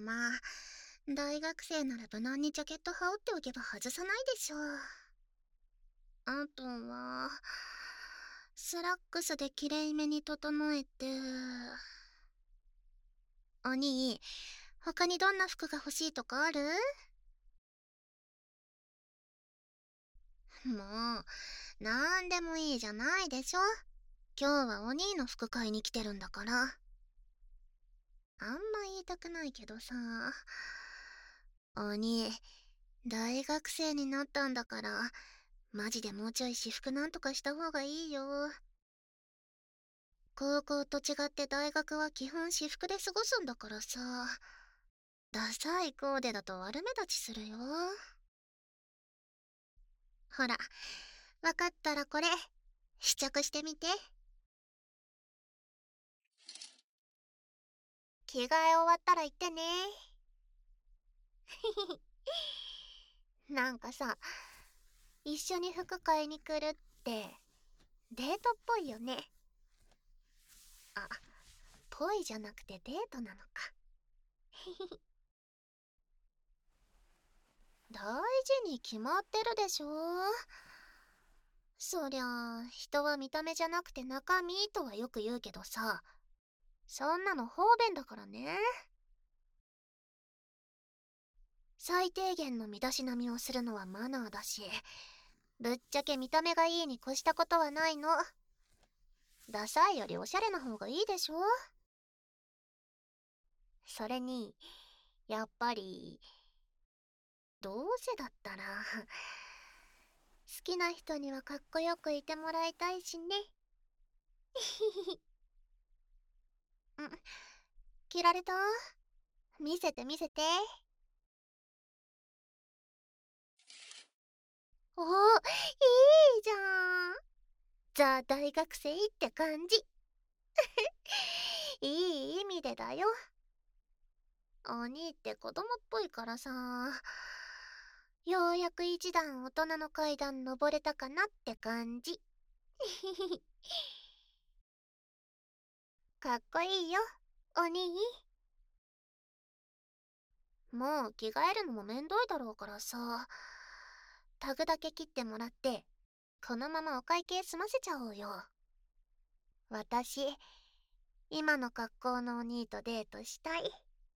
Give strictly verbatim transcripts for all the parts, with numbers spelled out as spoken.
まあ、大学生なら無難にジャケット羽織っておけば外さないでしょう。あとは、スラックスできれいめに整えて。お兄、他にどんな服が欲しいとかある？もう、なんでもいいじゃないでしょ。今日はお兄の服買いに来てるんだから。あんま言いたくないけどさ。お兄、大学生になったんだから、マジでもうちょい私服なんとかした方がいいよ。高校と違って大学は基本私服で過ごすんだからさ。ダサいコーデだと悪目立ちするよ。ほら、わかったらこれ、試着してみて。着替え終わったら言ってね。なんかさ、一緒に服買いに来るって、デートっぽいよね。あ、ぽいじゃなくてデートなのか。大事に決まってるでしょ。そりゃあ、人は見た目じゃなくて中身とはよく言うけどさ、そんなの方便だからね。最低限の身だしなみをするのはマナーだし、ぶっちゃけ見た目がいいに越したことはないの。ダサいよりおしゃれな方がいいでしょ。それに、やっぱり、どうせだったら、好きな人にはかっこよくいてもらいたいしね。うん、着られた？見せて見せて。おー、いいじゃん。ザ大学生って感じ。いい意味でだよ。お兄って子供っぽいからさ、ようやく一段大人の階段登れたかなって感じ。かっこいいよ、お兄。もう着替えるのもめんどいだろうからさ、タグだけ切ってもらって、このままお会計済ませちゃおうよ。私、今の格好のお兄とデートしたい。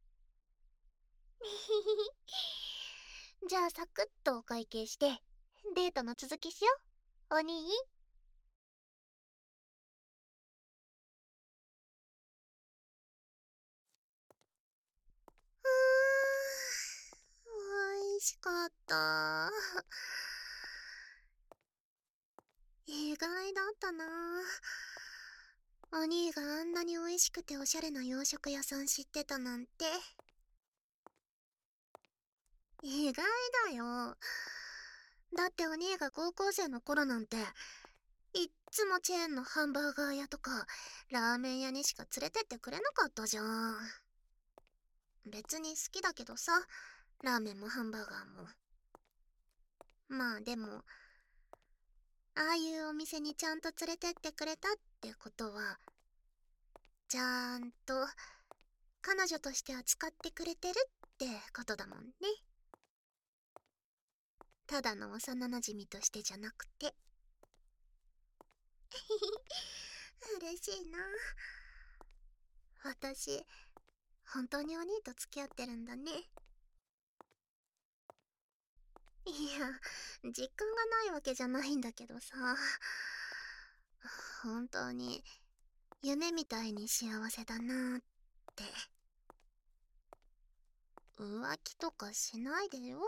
じゃあサクッとお会計して、デートの続きしよう、お兄。うーん、おいしかった。意外だったな。お兄があんなに美味しくておしゃれな洋食屋さん知ってたなんて。意外だよ。だってお兄が高校生の頃なんて、いっつもチェーンのハンバーガー屋とか、ラーメン屋にしか連れてってくれなかったじゃん。別に好きだけどさ、ラーメンもハンバーガーも。まあでも、ああいうお店にちゃんと連れてってくれたってことは、ちゃんと彼女として扱ってくれてるってことだもんね。ただの幼馴染としてじゃなくて。嬉しいな。私、本当にお兄と付き合ってるんだね。いや、実感がないわけじゃないんだけどさ。本当に、夢みたいに幸せだなーって。浮気とかしないでよ。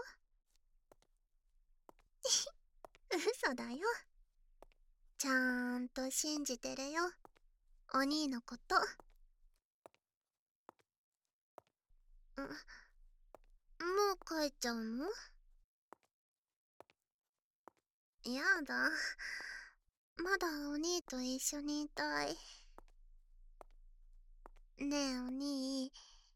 嘘だよ。ちゃんと信じてるよ。お兄のこと。ん、もう帰っちゃうの？やだ。まだお兄と一緒にいたい。ねえお兄、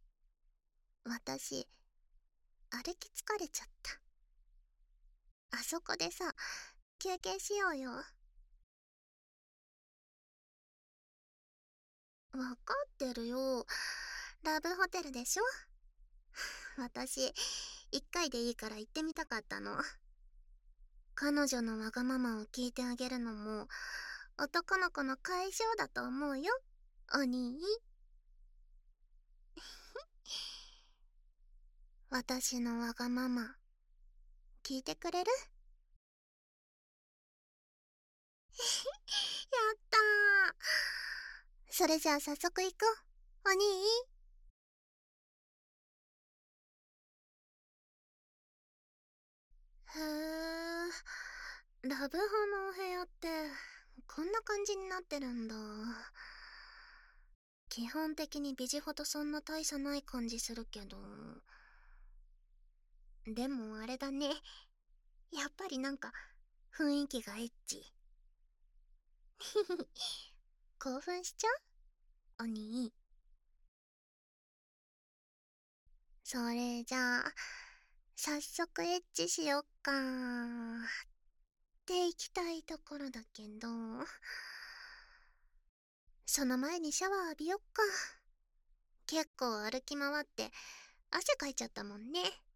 私、歩き疲れちゃった。あそこでさ、休憩しようよ。わかってるよ。ラブホテルでしょ？ 私、一回でいいから行ってみたかったの。彼女のわがままを聞いてあげるのも、男の子の解消だと思うよ、お兄。私のわがまま、聞いてくれる？やったー。それじゃあ早速行こう、お兄。へえ、ラブホのお部屋ってこんな感じになってるんだ。基本的にビジホとそんな大差ない感じするけど、でもあれだね、やっぱりなんか雰囲気がエッチ。興奮しちゃう、お兄。それじゃあ早速エッチしよっかーって行きたいところだけど、その前にシャワー浴びよっか。結構歩き回って汗かいちゃったもんね。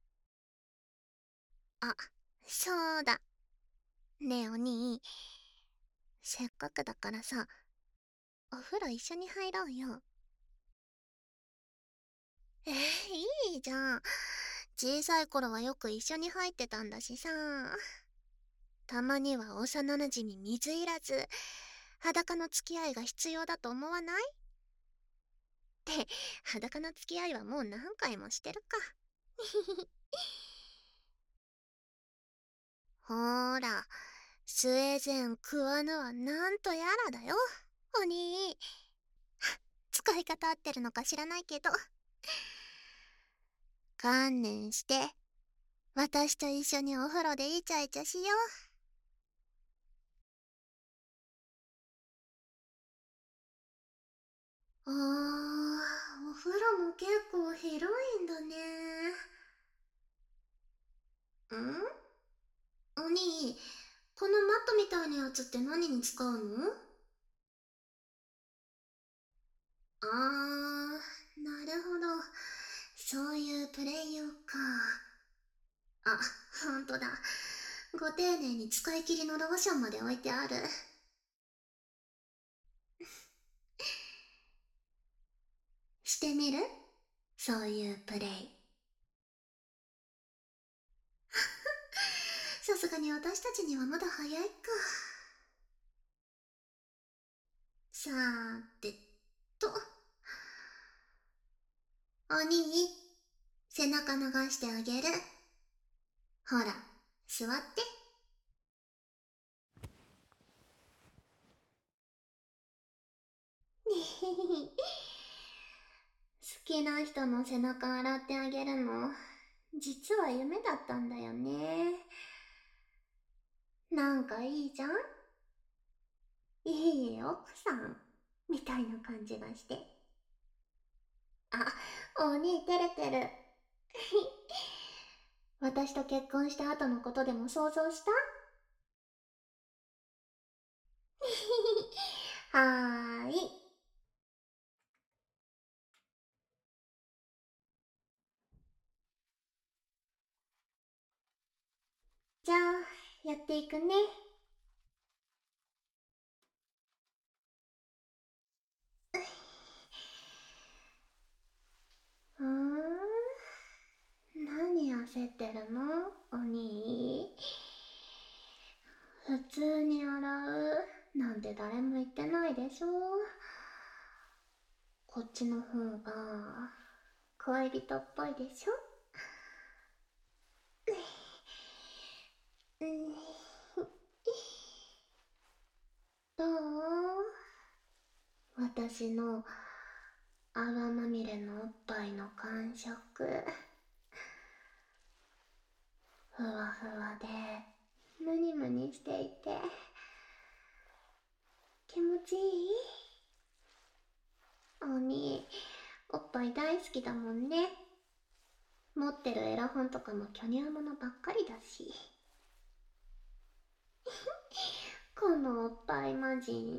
あ、そうだ。ねえお兄、せっかくだからさ、お風呂一緒に入ろうよ。えー、いいじゃん。小さい頃はよく一緒に入ってたんだしさ。たまには幼なじみ水入らず、裸の付き合いが必要だと思わない？って、裸の付き合いはもう何回もしてるか。ほーら、スウェーデン食わぬはなんとやらだよ、お兄。使い方合ってるのか知らないけど。観念して、私と一緒にお風呂でイチャイチャしよう。あー、お風呂も結構広いんだね。ん？お兄、このマットみたいなやつって何に使うの？あー、なるほど。そういうプレイ用か。あ、ほんとだ。ご丁寧に使い切りのローションまで置いてある。してみる？そういうプレイ。さすがに私たちにはまだ早いか。さーてと。お兄、背中流してあげる。ほら、座って。好きな人の背中洗ってあげるの、実は夢だったんだよね。なんかいいじゃん、いい奥さんみたいな感じがして。あ、お兄照れてる。私と結婚した後のことでも想像した？はーい。じゃあやっていくね。うーん、何焦ってるの、お兄。普通に洗うなんて誰も言ってないでしょ。こっちの方が恋人っぽいでしょ。うん、どう？私の泡まみれのおっぱいの感触、ふわふわでムニムニしていて気持ちいい？おに、おっぱい大好きだもんね。持ってるエロ本とかも巨乳ものばっかりだし。このおっぱい魔人。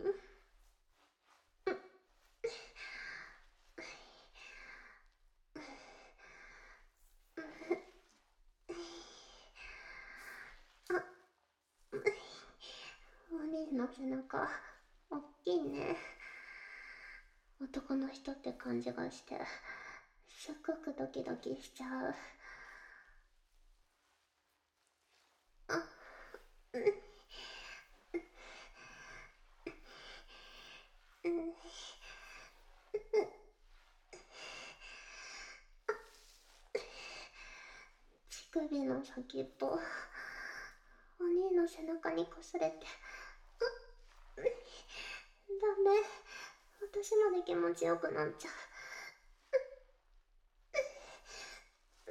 兄の背中、おっきいね。男の人って感じがして、すっごくドキドキしちゃう。あ、うん、うん、乳首の先っぽ、お兄の背中にこすれて、ダメ、私まで気持ちよくなっちゃう。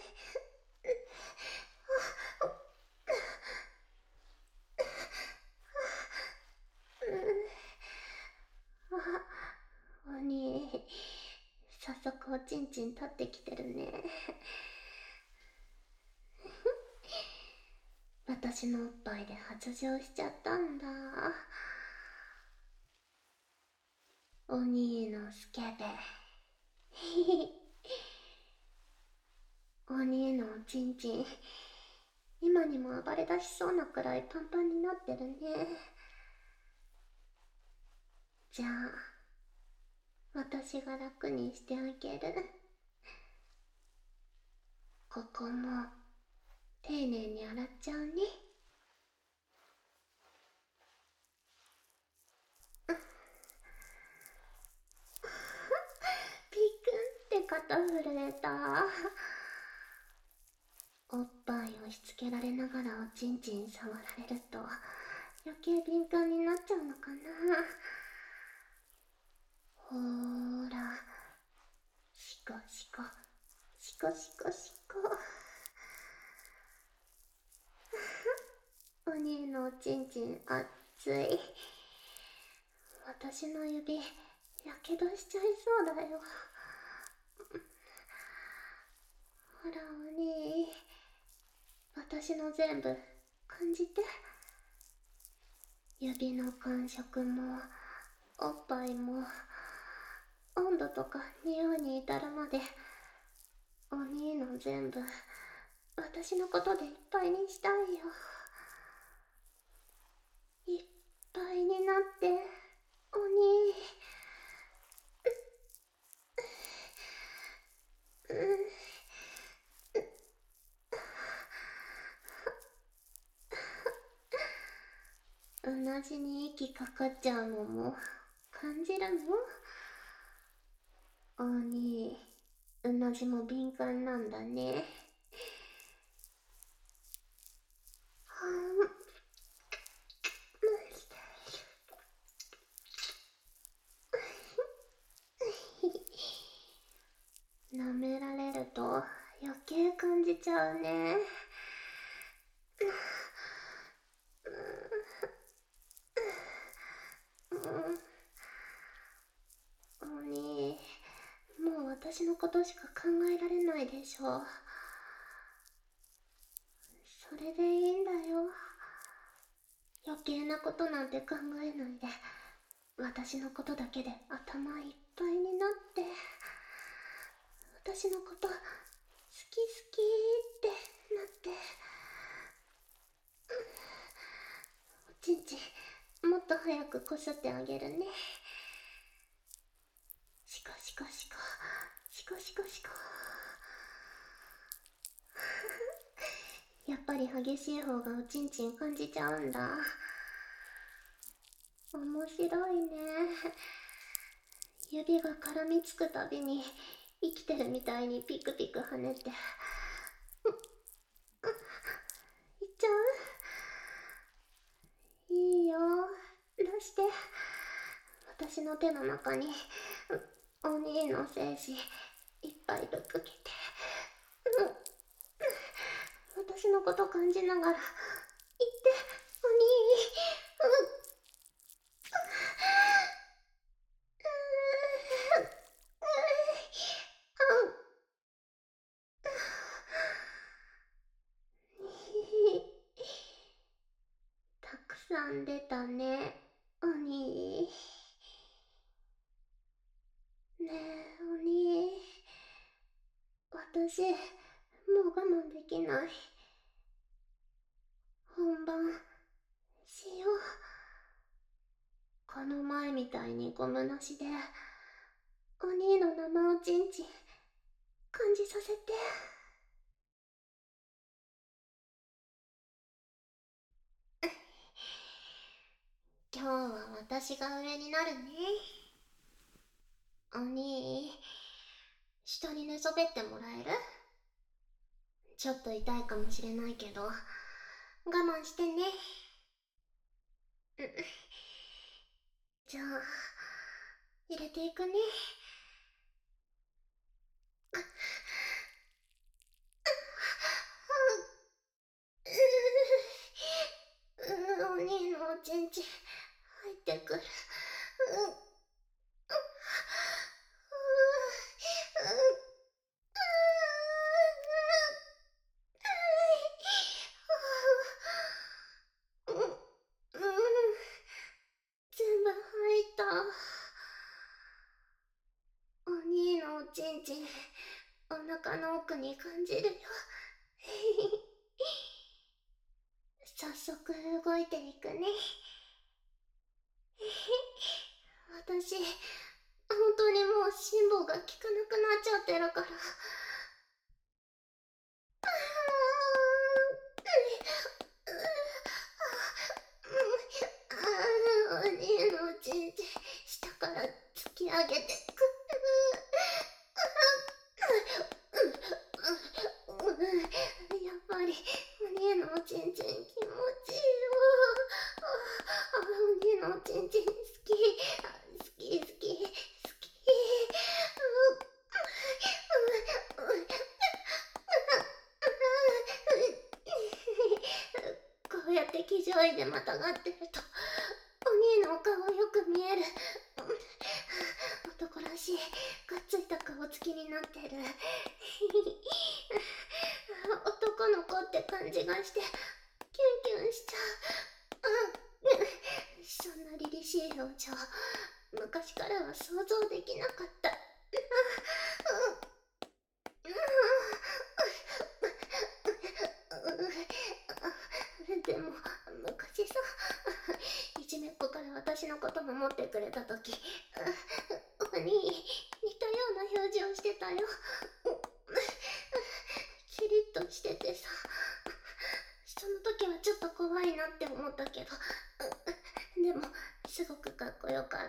あ、お兄、早速おちんちん立ってきてるね。私のおっぱいで発情しちゃったんだ。お兄のスケベ。お兄のおちんちん、今にも暴れ出しそうなくらいパンパンになってるね。じゃあ、私が楽にしてあげる。ここも丁寧に洗っちゃうね。ピクンって肩震えた。おっぱい押し付けられながらおちんちん触られると余計敏感になっちゃうのかな。ほーら、シコシコシコシコシコ。お兄のおちんちん熱い。私の指やけどしちゃいそうだよ。ほらお兄、私の全部感じて。指の感触もおっぱいも温度とか匂いに至るまで、お兄の全部私のことでいっぱいにしたいよ。いっぱいになって、お兄。うなじに息かかっちゃうのも感じるの？お兄、うなじも敏感なんだね。はん舐められると余計感じちゃうね。お兄、もう私のことしか考えられないでしょ。それでいいんだよ。余計なことなんて考えないで、私のことだけで頭いっぱいになって、私のこと好き好きってなって、おちんちんもっと早くこすってあげるね。シコシコシコシコシコシコ。やっぱり激しい方がおちんちん感じちゃうんだ。面白いね。指が絡みつくたびに生きてるみたいにピクピク跳ねて、いっちゃう？いいよ、出して。私の手の中にお兄の精子いっぱいぶっかけて、私のこと感じながら言って、お兄。たくさん出たね、お兄。ねえ、お兄。私、もう我慢できない。本番、しよう。 この前みたいにゴムなしで、お兄の生おちんちん、感じさせて。今日は私が上になるね。お兄、下に寝そべってもらえる？ちょっと痛いかもしれないけど、我慢してね。じゃあ、入れていくね。ううお兄のおちんちん入ってくる。全部入った。お兄のおちんちん、お腹の奥に感じるよ。早速動いていくね。私、本当にもう辛抱が効かなくなっちゃってるから。お兄のおちんちん、下から突き上げてく。やっぱりお兄のおちんちん気持ちいいよ。お兄のおちんちん好き好き好き好き。こうやって騎乗位でまたがってるとお兄のお顔よく見える。男らしいがっついた顔つきになってる。男の子って感じがしてキュンキュンしちゃう。そんな凛々しい表情、昔からは想像できなかった。でも昔さ、いじめっ子から私のこと守ってくれたとき、お兄似たような表情してたよ。キリッとしててさ、その時はちょっと怖いなって思ったけど、でもすごくかっこよかった。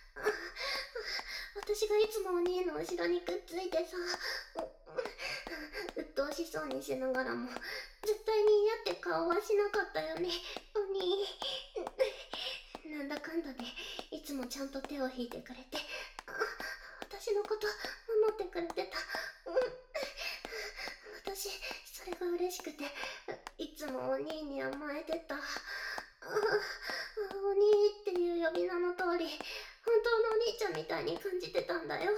私がいつもお兄の後ろにくっついてさ、鬱陶しそうにしながらも絶対に嫌って顔はしなかったよね、お兄。なんだかんだでいつもちゃんと手を引いてくれて、私のこと守ってくれてた。私それが嬉しくていつもお兄に甘えてた。お兄っていう呼び名の通り、本当のお兄ちゃんみたいに感じてたんだよ。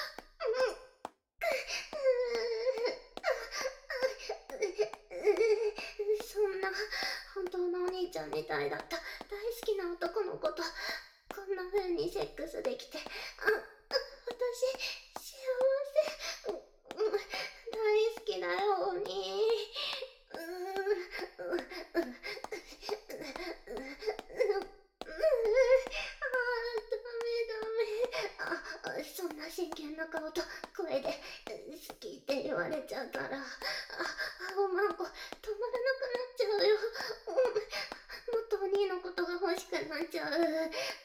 そんな本当のお兄ちゃんみたいだった大好きな男の子とこんな風にセックスできて、あ、私幸せ。大好きだよお兄。そんな真剣な顔と声で好きって言われちゃったら、あ、おまんこ止まらなくなっちゃうよ。もっとお兄のことが欲しくなっちゃう。あ、あ、お兄、お兄、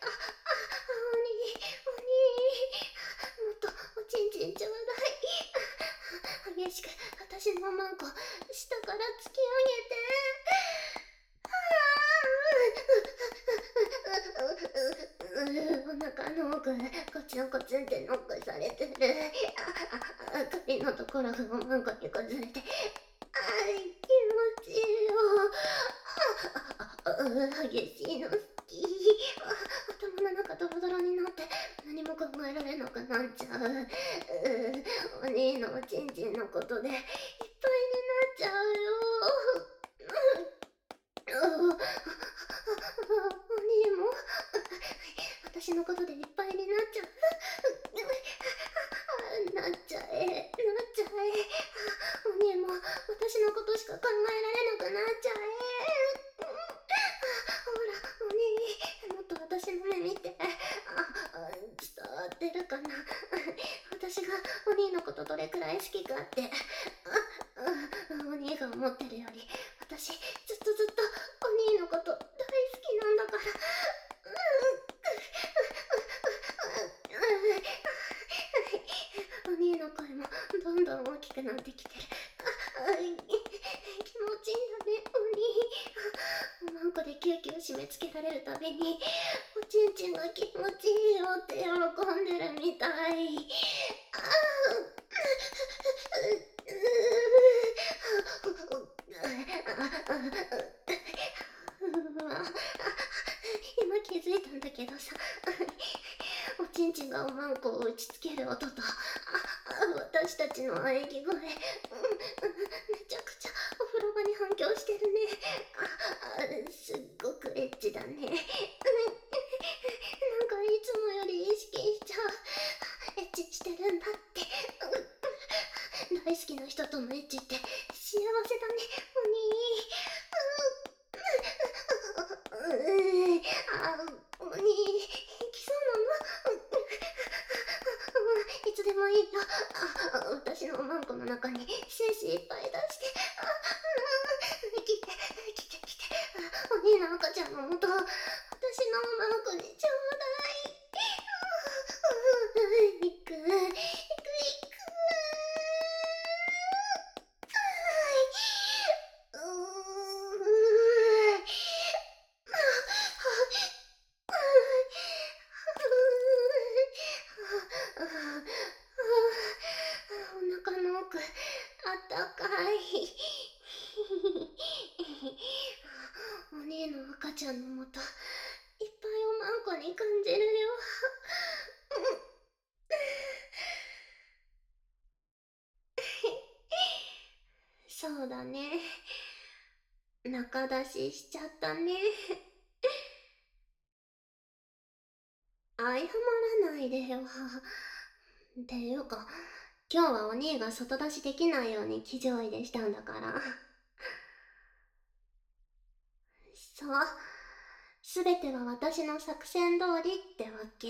もっとおちんちんちょうだい。激しく私のおまんこ下から突き上げて。お腹の奥コツンコツンってノックされてる。ああ、首のところがおまんこにこずれて、あ、気持ちいいよ。あ、激しいの好き。頭の中ドロドロになって何も考えられなくなっちゃう。お兄のおちんちんのことでいっぱいになっちゃうよ。お兄も私のことでいっぱいになっちゃう。なっちゃえ、なっちゃえ。お兄も私のことしか考えられなくなっちゃえ。ほらお兄、もっと私の目見て。 好きかって。あ、お兄が思ってるより、私、ずっとずっとお兄のこと大好きなんだから。お兄の声もどんどん大きくなってきてる。気持ちいいんだね、お兄。おまんこでキューキュー締め付けられるたびに、おちんちんが気持ちいいよって喜んでるみたい。今気づいたんだけどさ、おちんちんがおまんこを打ちつける音と、私たちの喘ぎ声、めちゃくちゃお風呂場に反響してるね。すっごくエッチだね。なんかいつもより意識しちゃう。エッチしてるんだって。大好きな人とのエッチって幸せだね、お兄。あ、お兄、行きそうなの？いつでもいいよ。私のおまんこの中に精子いっぱい出して。来て、来て、来て。お兄の赤ちゃんのもと、私のおまんこにちょうだい。行く、行く、行く。お腹の奥、あったかい。お姉の赤ちゃんのもと、いっぱいおまんこに感じるよ。そうだね。中出ししちゃったね。相はまらないでよ。っていうか、今日はお兄が外出しできないように騎乗位でしたんだから。そう。すべては私の作戦通りってわけ。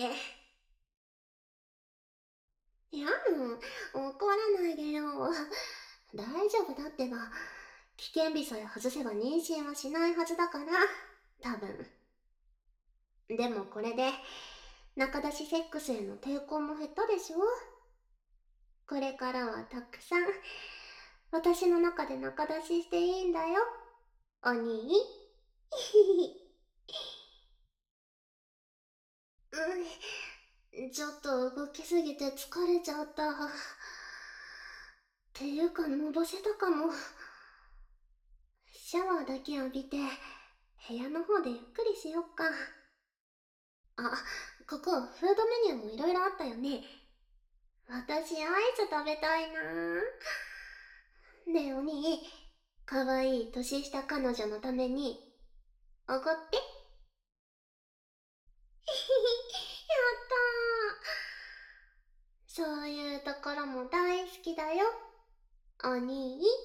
いや、怒らないでよ。大丈夫だってば。危険日さえ外せば妊娠はしないはずだから、多分。でもこれで、中出しセックスへの抵抗も減ったでしょ？これからはたくさん、私の中で中出ししていいんだよ、お兄。うん、ちょっと動きすぎて疲れちゃった。っていうか、のぼせたかも。シャワーだけ浴びて、部屋の方でゆっくりしよっか。あ、ここ、フードメニューもいろいろあったよね。私、アイス食べたいなぁ。ねえ、お兄、かわいい年下彼女のために、おごって。やったー。そういうところも大好きだよ、お兄。